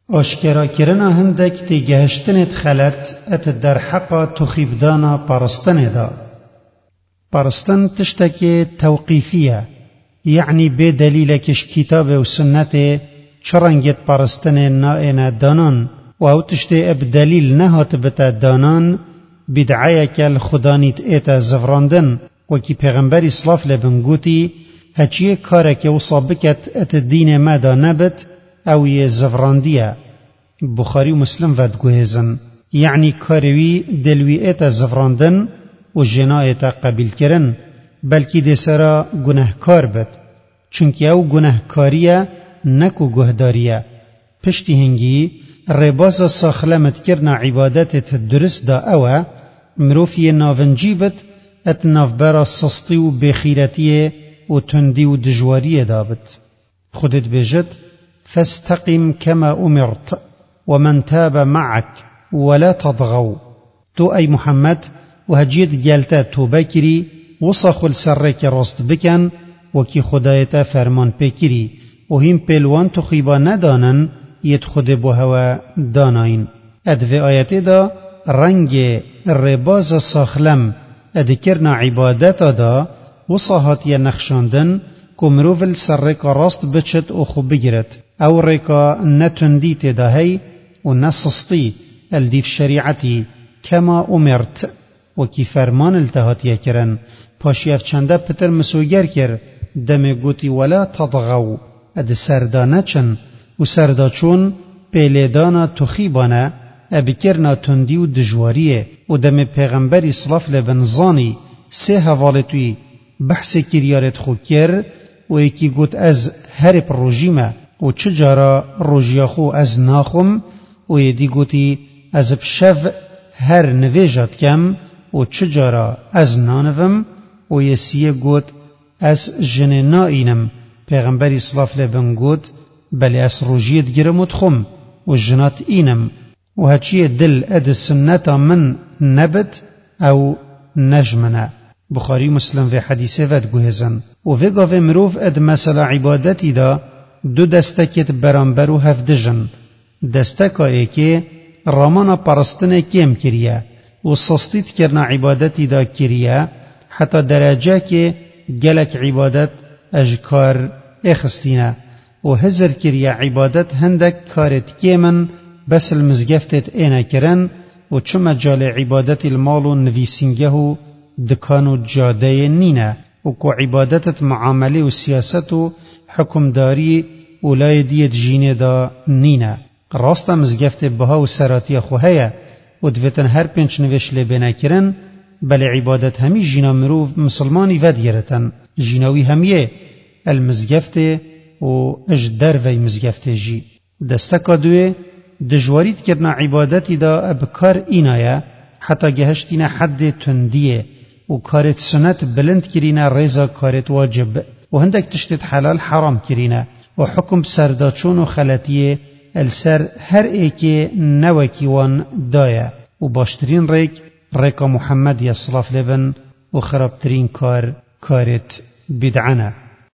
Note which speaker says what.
Speaker 1: آشکرا کرنا هندک تیگهشتنت خلط ات در حقا تخیبدانا پرستن دا. پرستن تشتک توقیفیه، یعنی به دلیل کش کتاب و سنت چرنگت پرستن نائن دانان و او تشت اب دلیل نهات بتا دانان بدعای کل خدانیت ایتا زفراندن و کی پیغمبر اسلاف لبن گوتی هچیه کاره که وصابکت ات دین مادا نبت او یه زفراندیه. بخاری و مسلم ود گوهزن، یعنی کاروی دلوی ایتا زفراندن و جنا ایتا قبیل کرن بلکی ده سرا گناهکار بد، چونکه او گناهکاریه نکو گهداریه. پشتی هنگی رباز ساخلمت کرنا عبادت درست دا اوه مروفی ناونجی بد ات نافبرا سستی و بخیرتیه و تندی و دجواریه دا بد. خودت بجد فاستقم كما أمرت ومن تاب معك ولا تضغوا. تو أي محمد وهجيت جالتا توبه كري وصخ السرك راست بكن وكي خدايتا فرمان بكري وهم بلوان تخيبا ندانن يتخد بهوا داناين. ادفي آيات دا رنگ رباز ساخلم ادكرنا عبادت دا وصاحات ينخشاندن كمروف السرك راست بچت او خوب بگرت او ريكا نتندي تداهي و نسسطي الديف شريعتي كما أمرت وكي فرمان التهات يكرن پاشيف چنده پتر مسوگر كر دم گوتي ولا تضغو اد سردانه چن و سرداچون پیلدانا تخيبانا ابكرنا تندي و دجواريه و دم پیغمبر اسلاف لبنزاني سه حوالتوي بحث كريارت خو كر و يكي گوت از هر پروژیمه و چجارا روژیاخو از ناخم و یدی گوتی از بشف هر نویجات کم و چجارا از نانوم و یسیه گوت از جن نائینم. پیغمبر اسلاف لبن گوت بلی از روژیت گرمت خم و جنات اینم و هچی دل اد سنتا من نبت او نجمنه. بخاری مسلم و حدیثه ود گوهزن و وگاوه مروف اد مثلا عبادتی دا دو دستکت برانبر و هفدجن. دستکا ایکی رامانا پرستن کم کریه و سستیت کرنا عبادتی دا کریه حتی درجه که گلک عبادت اجکار اخستینه و هزر کریه عبادت هندک کارت کمن بس المزگفتت اینا کرن و چو مجال عبادت المال و نویسینگه و دکان و جاده نینه و کو عبادتت معامله و سیاست و حکمداری اولای دیت جینه دا نینه. راستا مزگفت بها و سراتی خوهیه و دویتن هر پنچ نوش لبنه کرن بل عبادت همی جینا مروف مسلمانی ود گرتن جیناوی همیه المزگفت و اجدر وی مزگفت جی. دستکا دوی دجواریت کرنا عبادتی دا ابکار اینایه حتی گهشتین حد تندیه و کارت سنت بلند کرینه ریزا کارت واجب و هندک تشتت حلال حرام کرینه و حکم سرداچون و خلطیه السر هر ایکی نوکی وان دایه و باشترین ریک محمد یا صلاف لبن و خرابترین کارت بدعنه.